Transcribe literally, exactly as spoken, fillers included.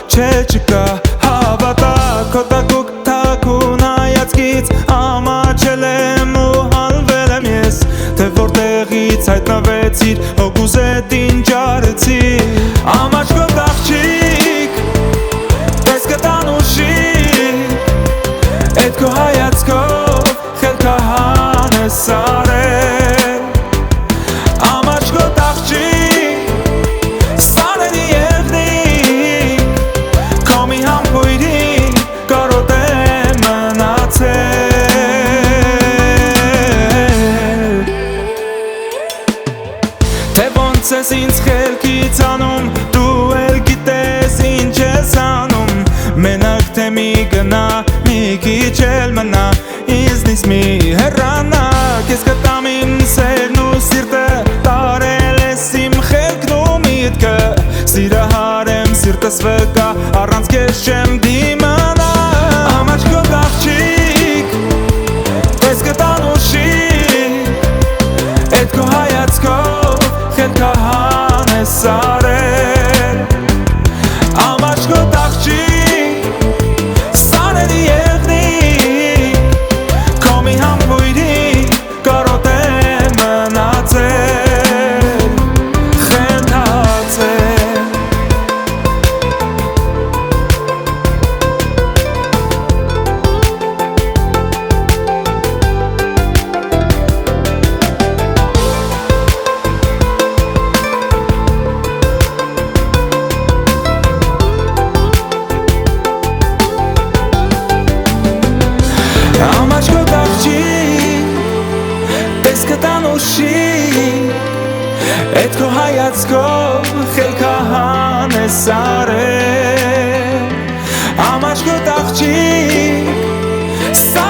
չէ չկա հավատա քո տակուկ թակուն հայացքից ամաչել եմ ու հանվել եմ ես թե որտեղից հայտնվեցիր հոգուզետ ինչ արեցիր ամաչքով աղջիկ պես կտան ուշիկ էդ քո հայացքով խելքահան ես արել ամաչքով աղջիկ սարերի եղնիկ քո մի համբույրի կարոտ եմ մնացել թե ոնց ես ինձ խելքից անում դու էլ գիտես ինչ ես անում մենակ թե մի գնա մի քիչ էլ մնա ինձնից մի հեռանա քեզ կտամ իմ սերն ու սիրտը տարել ես իմ խելքն ու միտքը սիրահար եմ սիրտս վկա առանց քեզ չեմ դիմանա ամաչքով աղջիկ պես կտան ուշիկ էդ քո հայացքով խելքահան ես արել ամաչքով աղջիկ սարերի եղնիկ քո մի համբույրի կարոտ եմ մնացել խենթացել ամաչքով աղջիկ պես կտան ուշիկ էդ քո հայացքով խելքահան ես արել ամաչքով աղջիկ